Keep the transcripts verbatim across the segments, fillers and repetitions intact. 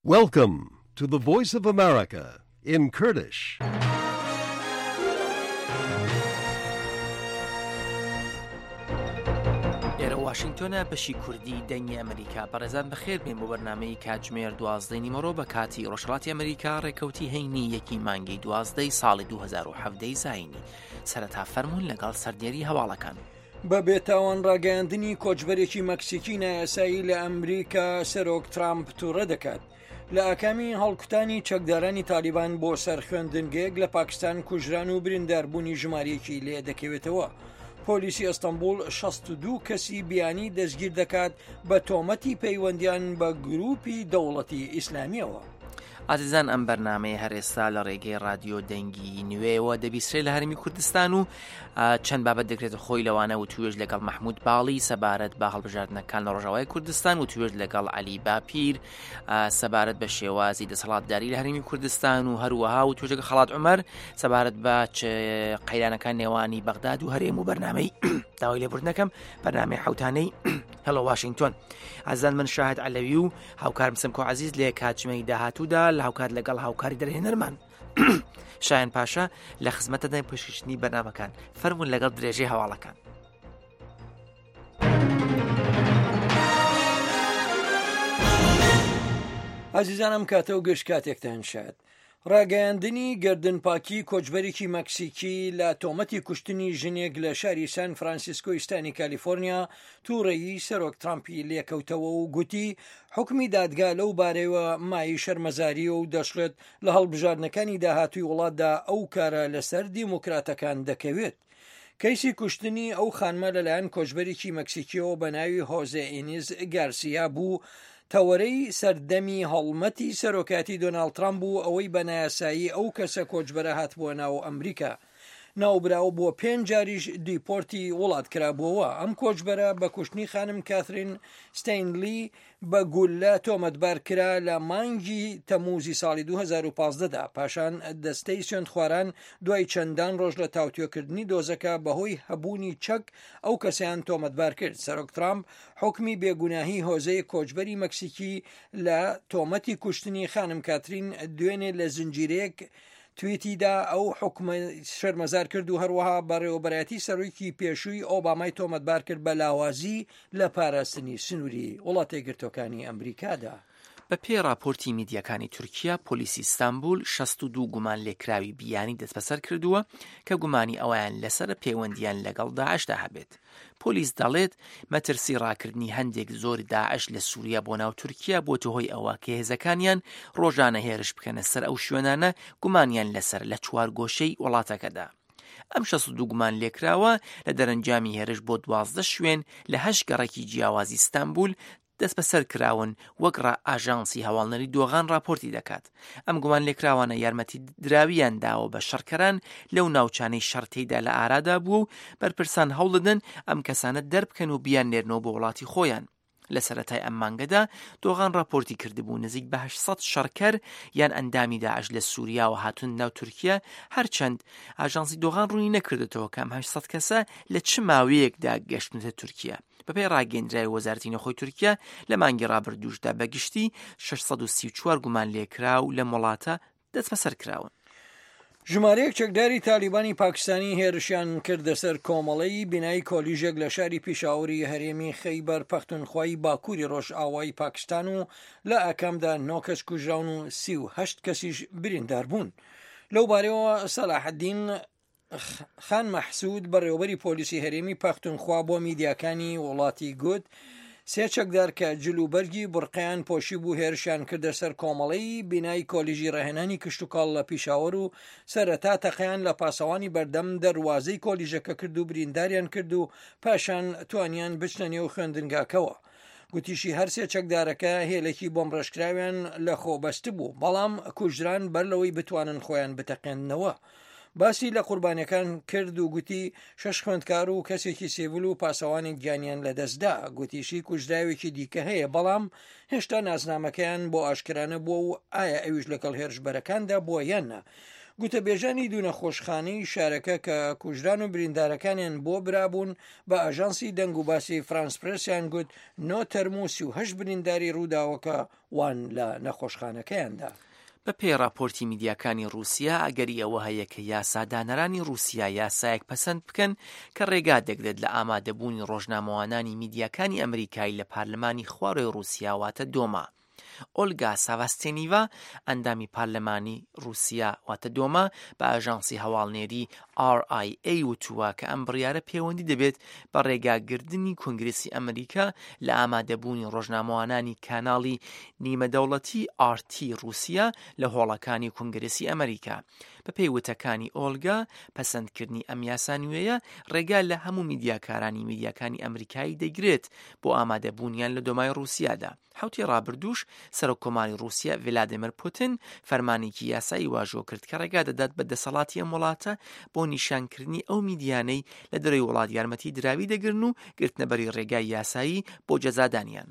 Welcome to the Voice of America in Kurdish. ئێرە واشنگتۆنە بەشی کوردی دەنگی ئەمریکا بەڕێزان بەخێر بێن بۆ بەرنامەی کاتژمێر دوازدەی نیمەڕۆ بە کاتی ڕۆژهەڵاتی ئەمریکا ڕێکەوتی هەینی یەکی مانگی دوازدەی ساڵی دوو هەزار و حەڤدەی زاینی سەرەتا فەرموون لەگەڵ سەردێری هەواڵەکان. بە بێتاوان ڕاگەیاندنی کۆچبەرێکی مەکسیکی نایاسایی لە ئەمریکا سەرۆک ترامپ تووڕە دەکات. لە ئاکامی هەڵکوتانی چەکدارانی تالیبان بۆ سەرخوێندنگەیەک لە پاکستان کوژران و برینداربوونی ژمارەیەکی لێ دەکەوێتەوە. پۆلیسی ئەستەمبول شەست و دوو کەسی بیانی دەستگیر دەکات بە تۆمەتی پەیوەندیان بە گروپی دەوڵەتی ئیسلامیەوە. ئازیزان ئەم بەرنامەیە هەرێستا لە ڕێگەی رادیۆ دەنگی نوێەوە دەبیسترێت لە هەرمی کوردستان و چەند بابەت دەکرێتە خۆی لەوانە و توێژ لەگەڵ محمود باڵی سەبارەت بە هەڵبژاردنەکان لە ڕۆژاوای کوردستان و توێژ لەگەڵ عەلی باپیر سەبارەت بە شێوازی دەسەڵاتداری لە هەرمی کوردستان و هەروەها و توێژ لەگەڵ خەڵات عومەر سەبارەت بە قەیرانەکان نێوانی بەغداد و هەرێم و بەرنامەی داوای لێبوردنەکەم بەرنامەی حوتانەی هەڵۆ واشنگتۆن. ئازیزان من شاهد عەلەوی و هاوکارم سمکۆ عەزیز لێ کاتژمەی داهاتوودا لە هاوکات لەگەڵ هاوکاری دەرهێنەرمان شایان پاشا لە خزمەتەدای پێشکەشتنی بەرنامەکان فەرموون لەگەڵ درێژەی هەواڵەکان. ئازیزانم کاتە و گەشت کاتێکتان شاد. ڕاگەیاندنی گردنپاکی کۆچبەرێکی مەکسیکی لە تۆمەتی کوشتنی ژنێک لە شاری سان فرانسیسکۆی ستانی کالیفۆرنیا تووڕێیی سەرۆک ترامپی لێکەوتەوە و گوتی حکمی دادگا لەو بارەیەوە مای شەرمەزاری و دەشڵێت لە هەڵبژاردنەکانی داهاتووی وڵاتدا ئەو کارە لەسەر دیموکراتەکان دەکەوێت. کەیسی کوشتنی ئەو خانمە لەلایەن کۆچبەرێکی مەکسیکیەوە بە ناوی هۆزێ ئینیز گارسیا بوو. تەوەرەی سەردەمی هەڵمەتی سەرۆکاتی دۆناڵد ترامپ بوو ئەوەی بە نایاسایی ئەو کەسە کۆچبەرە هاتبووە ناو ئەمریکا. ناوبراوە بۆ پێنج جاریش دیپۆرتی وڵات کرابووەوە. ئەم کۆچبەرە بە کوشتنی خانم کاترین ستەینلی بە گولە تۆمەتبار کرا لە مانگی تەمووزی ساڵی دوو هەزار و پانزدەدا. پاشان دەستەی سوێندخواران دوای چەندان ڕۆژ لە تاوتوێکردنی دۆزەکە بەهۆی هەبوونی چەک ئەو کەسیان تۆمەتبار کرد. سەرۆک ترامپ حکمی بێگوناهی هۆزەی کۆچبەری مەکسیکی لە تۆمەتی کوشتنی خانم کاترین دوێنێ لە زنجیرەیەک توێتیدا ئەو حکومە شەرمەزار کرد و هەروەها بەڕێوەبەرایەتی سەرۆکی پێشووی ئۆبامای تۆمەتبار کرد بە لاوازی لە پاراستنی سنووری وڵاتە یەکگرتووەکانی ئەمریکادا. بە پێ راپۆرتی میدیەکانی تورکیا پۆلیسی ئیستانبول شەست و دوو گومان لێکراوی بیانی دەست بەسەر کردووە کە گومانی ئەویان لەسەر پەیوەندیان لەگەڵ داعشدا هەبێت. پۆلیس دەڵێت مەترسی ڕاکردنی هەندێک زۆر داعش لە سووریا بۆ ناو تورکیا بۆتە هۆی ئەوە کە هێزەکانیان ڕۆژانە هێرش بکەنە سەر ئەو شوێنانە گومانیان لەسەر لە چوار گۆشەی وڵاتەکەدا. ئەم شەست و دوو گومان لێکراوە لە دەرەنجامی هێرش بۆ دوازدە شوێن لە هەشت گەڕێکی جیاوازی ئیستانبول دەست بەسەر کراون وەکڕ ئاژانسی هەواڵنەری دۆغان راپۆرتی دەکات. ئەم گومان لێکراوانە یارمەتی دراویان داوە بە شەڕکەران لەو ناوچانەی شەڕتەیدا لە ئارادا بوو و بەرپرسان هەوڵدەدەن ئەم کەسانە دەربکەن و بیان نێرنەوە بۆ وڵاتی خۆیان. لە سەرەتای ئەم مانگەدا دۆغان راپۆرتی کردبوو نزیک بە هەشت سەد شەڕکەر یان ئەندامی داعش لە سووریا و هاتون ناو تورکیا. هەرچەند ئاژانسی دۆغان ڕوونی نەکردێتەوە کە ئەم هەشت سەد کەسە لە چ ماوەیەکدا گەشتنتە تورکیا. بەپێی ڕاگەیەندراوی وەزارەتی نەخۆی تورکیا لە مانگی ڕابردووشدا بەگشتی شەش سەد و سی و چوار گومان لێکراو لە وڵاتە دەست بەسەر کراون. ژمارەیەک چەکداری تالیبانی پاکستانی هێرشیان کردە سەر کۆمەڵەی بینایی کۆلیژێک لە شاری پیشاوری هەرێمی خەیبەر پەختونخوای باکووری ڕۆژئاوای پاکستان و لە ئاکامدا نۆ کەس کوژراون و سی و هەشت کەسیش بریندار بوون. لەو بارەوە سەلاحەدین خان مەحسوود بەڕێوەبەری پۆلیسی هەرێمی پەختونخوا بۆ میدیاکانی وڵاتی گوت سێ چەکدار کە جلوبەرگی بڕقیان پۆشی بوو هێرشیان کردە سەر کۆمەڵەی بینایی کۆلیژی ڕاهێنانی کشتتوکاڵ لە پیشاوەر و سەرەتا تەقیان لە پاسەوانی بەردەم دەواازەی کۆلیژەکە کرد و برینداریان کرد و پاشان توانیان بچنە نێو خوێندنگاکەوە. گوتیشی هەرسێ چەکدارەکە هێلێکی بۆمڕشکراویان لە خۆبەست بوو بەڵام کوژران بەر لەوەی بتوانن خۆیان بتەقێننەوە. باسی لە قوربانیەکان کرد و گوتی شەش خوێندکار و کەسێکی سێڤل و پاسەوانی گیانیان لەدەستدا. گوتیشی کوژراوێکی دیکە هەیە بەڵام هێشتا ناسنامەکەیان بۆ ئاشکرانە بووە و ئایا ئەویش لەگەڵ هێرشبەرەکاندا بووە یان نا. گوتەبێژانی دوو نەخۆشخانەی شارەکە کە کوژران و بریندارەکانیان بۆ برابوون بە ئاژانسی دەنگ و باسی فرانس پرسیان گوت نۆ تەرموسی و هەشت برینداری ڕووداوەکە وان لە نەخۆشخانەکەیاندا. بە پێی راپۆرتی میدیاکانی رووسیا ئەگەری ئەوە هەیە کە یاسادانەرانی رووسیا یاسایەک پەسەند بکەن کە ڕێگا دەگرێت لە ئامادەبوونی ڕۆژنامەوانانی میدیاکانی ئەمریکای لە پارلەمانی خوارەوەی رووسیا واتە دۆما. ئۆلگا ساڤاستێنیڤا ئەندامی پارلەمانی رووسیا واتە دۆما بە ئاژانسی هەواڵنێری ئار ئای ئەی وتووە کە ئەم بڕیارە پەیوەندی دەبێت بە ڕێگاگرتنی کۆنگرێسی ئەمریکا لە ئامادەبوونی ڕۆژنامەوانانی کاناڵی نیمەدەوڵەتی ئار تی رووسیا لە هۆڵەکانی کۆنگرێسی ئەمریکا. بە پێی وتەکانی ئۆلگا پەسەندکردنی ئەم یاسا نوێیە ڕێگا لە هەموو میدیاکارانی میدیاکانی ئەمریکایی دەگرێت بۆ ئامادەبوونیان لە دۆمای رووسیادا. حوتی ڕابردووش سەرۆکۆماری رووسیا ڤلادیمیر پوتین فەرمانێکی یاسایی واژۆ کرد کە ڕێگا دەدات بە دەسەڵاتی ئەم وڵاتە بۆ نیشانکردنی ئەو میدیانەی لە دەرەوەی وڵات یارمەتی دراوی دەگرن و گرتنەبەری ڕێگای یاسایی بۆ جەزادانیان.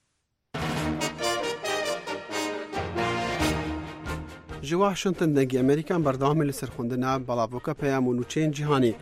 ji Washington dengê Amerîkan berdewamê li serxwendina Balavoka Peyam û Nûçeyên Cîhanî.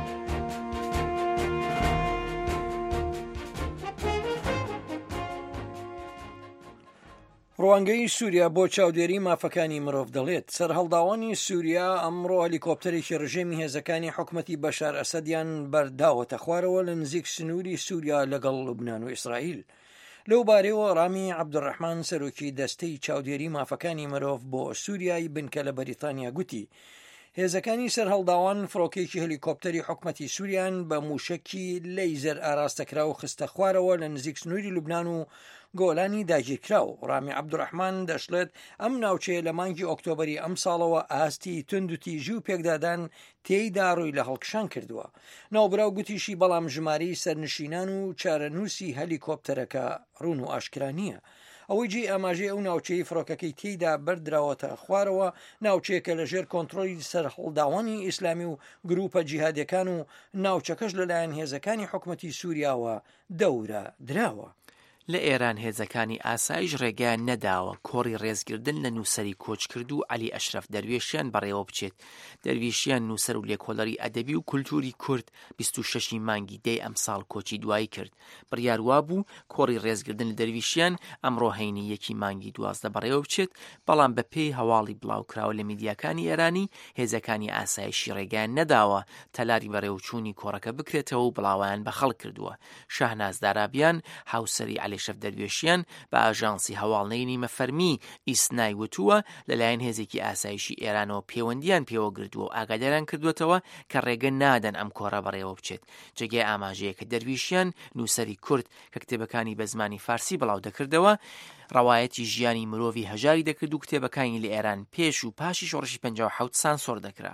ڕوانگەی سووریا بۆ چاودێری مافەکانی مرۆڤ دەڵێت سەرهەڵداوانی سووریا ئەمڕۆ هەلیکۆپتەرێکی ڕژێمی هێزەکانی حکومەتی بەشار ئەسەدیان بەرداوەتە خوارەوە لە نزیک سنووری سووریا لەگەڵ لوبنان و ئیسرائیل. لەو بارەوە ڕامی عەبدوڕەحمان سەرۆکی دەستەی چاودێری مافەکانی مرۆڤ بۆ سووریای بنکە لە بەریتانیا گوتی هێزەکانی سەرهەڵداوان فڕۆکێکی هەلیکۆپتەری حکومەتی سووریان بە موشکی لەیزەر ئاراستەکرا و خستە خوارەوە لە نزیک سنووری لوبنان و گۆلانی داگیرکراو. ڕامی عەبدوڕەحمان دەشڵێت ئەم ناوچەیە لە مانگی ئۆکتۆبەری ئەم ساڵەوە ئاستی تند و تیژی و پێکدادان تێیدا ڕووی لە هەڵکشان کردووە. ناوبراو گوتیشی بەڵام ژمارەی سەرنشینان و چارەنووسی هەلیکۆپتەرەکە ڕوون و ئاشکرا نییە. ئەوەی جێ ئاماژەی ئەو ناوچەی فڕۆکەکەی تێیدا بەردراوەتە خوارەوە ناوچەیەکە لەژێر کۆنتڕۆلی سەرهەڵداوانی ئیسلامی و گروپە جیهادیەکان و ناوچەکەش لەلایەن هێزەکانی حکومەتی سووریاوە دەورە دراوە. لە ئێران هێزەکانی ئاسایش ڕێگەیان نەداوە کۆڕی ڕێزگردن لە نووسری کۆچ کرد و عەلی ئەشرەف دەروێشیان بەڕێوە بچێت. دەروێشیان نووسەر و لێکۆڵەری ئەدەبی و کولتوری کورد بیست و شەشی مانگی دەی ئەم ساڵ کۆچی دوایی کرد. بڕیار وابوو کۆڕی ڕێزگردن لە دەروێشیان ئەمڕۆ هەینی یەکی مانگی دوازدە بەڕێوە بچێت، بەڵام بە پێی هەواڵی بڵاوکراوە لە میدیاکانی ئێرانی هێزەکانی ئاسایشی ڕێگەیان نەداوە تەلاری بەڕێوەچوونی کۆڕەکە بکرێتەوە و بڵاویان بە خەڵک کردووە. شاهناز دارابیان هاوسەری عەلیشەف دەروێشیان بە ئاژانسی هەواڵنەی نیمەفەرمی ئیسنای وتووە لەلایەن هێزێکی ئاسایشی ئێرانەوە پەیوەندیان پێوە گرتووە و ئاگاداریان کردوێتەوە کە ڕێگە نادەن ئەم کۆڕە بەڕێوە بچێت. جێگای ئاماژەیە کە دەرویشیان نووسەری کورد کە کتێبەکانی بە زمانی فارسی بڵاو دەکردەوە ڕەوایەتی ژیانی مرۆڤی هەژاری دەکرد و کتێبەکانی لە ئێران پێش و پاشی شۆڕشی پەنجاو و حەوت سانسۆر دەکرا.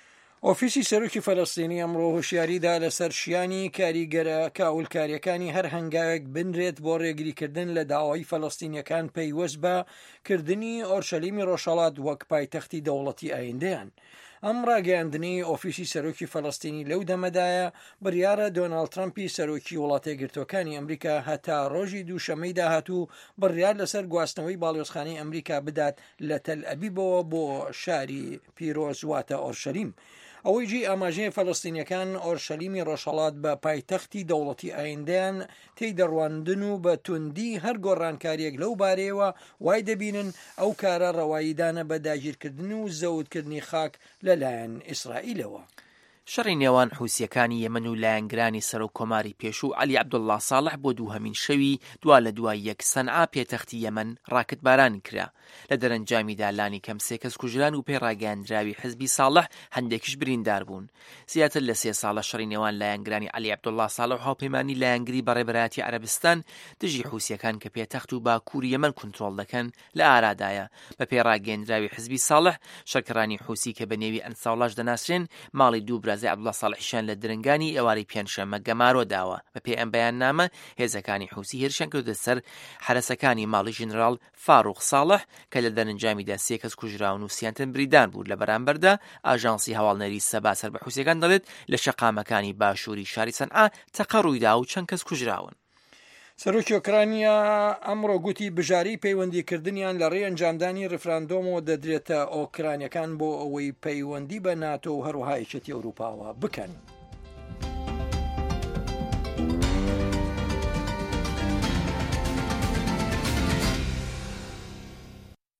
ئۆفیسی سەرۆکی فەلەستینی ئەمڕۆ هۆشیاریدا لەسەر شیانی کاریگەرە کاولکاریەکانی هەر هەنگاوێک بنرێت بۆ ڕێگریکردن لە داوای فەلەستینیەکان پەیوەست بە کردنی ئۆرشەلیمی ڕۆژهەڵات وەک پایتەختی دەوڵەتی ئایندەیان. ئەم ڕاگەیاندنی ئۆفیسی سەرۆکی فەلەستینی لەو دەمەدایە بڕیارە دۆناڵد ترەمپی سەرۆکی وڵاتە یەکگرتووەکانی ئەمریکا هەتا ڕۆژی دووشەمەی داهاتوو بڕیار لەسەر گواستنەوەی باڵیۆزخانەی ئەمریکا بدات لە تەل ئەبیبەوە بۆ شاری پیرۆز واتە ئۆرشەلیم. ئەوەی جێ ئاماژەی فەلەستینیەکان ئۆرشەلیمی ڕۆژهەڵات بە پایتەختی دەوڵەتی ئایندەیان تێی دەڕواندن و بە توندی هەر گۆڕانکاریەک لەو بارەیەوە وای دەبینن ئەو کارە ڕەواییدانە بە داگیرکردن و زەوتکردنی خاک لەلایەن ئیسرائیلەوە. شەڕی نێوان حوسیەکانی یەمەن و لایەنگرانی سەرۆک کۆماری پێشوو عەلی عەبدوڵڵا ساڵح بۆ دووهەمین شەوی دوا لە دوای یەک سەنعا پێتەختی یەمەن ڕاکتبارانی کرا. لە دەرەنجامیدا لانی کەم سێ کەس کوژران و پێڕاگەیاندراوی حزبی ساڵح هەندێکیش بریندار بوون. زیاتر لە سێ ساڵە شەڕی نێوان لایەنگرانی عەلی عەبدوڵڵا ساڵح و هاوپەیمانی لایەنگری بەڕێبەرایەتی عەرەبستان دژی حوسیەکان کە پێتەخت و باکووری یەمەن کونتڕۆڵ دەکەن لە ئارادایە. بە پێڕاگەیاندراوی حزبی ساڵح شەکرانی حوسی کە بە نێوی ئەنساوڵاش دەناسرێن ماڵی دوو برازەی عەبدوڵڵا ساڵح لە درنگانی ئێواری پێنجشەممە گەمارۆ داوە. بە پێ ئەم بەیاننامە هێزەکانی حوسی هێرشیان کردوتە سەر حرەسەکانی ماڵی ژنرال فاروق ساڵح کە لە دەرەنجامیدا سێ کەس کوژراون و سیانتن بریدان بوو. لە بەرامبەردا ئاژانسی هەواڵنەری سەبا سەر بە حوسیەکان دەڵێت لە شەقامەکانی باشووری شاری سەنعا تەقە ڕوویدا و چەند کەس کوژراون. سەرۆکی ئۆکرانیا ئەمڕۆ گوتی بژاری پەیوەندیکردنیان لە ڕێ ئەنجامدانی ڕفراندۆمەوە دەدرێتە ئۆکرانیەکان بۆ ئەوەی پەیوەندی بە ناتۆ و هەروەها یەکێتی ئەوروپاوە بکەن.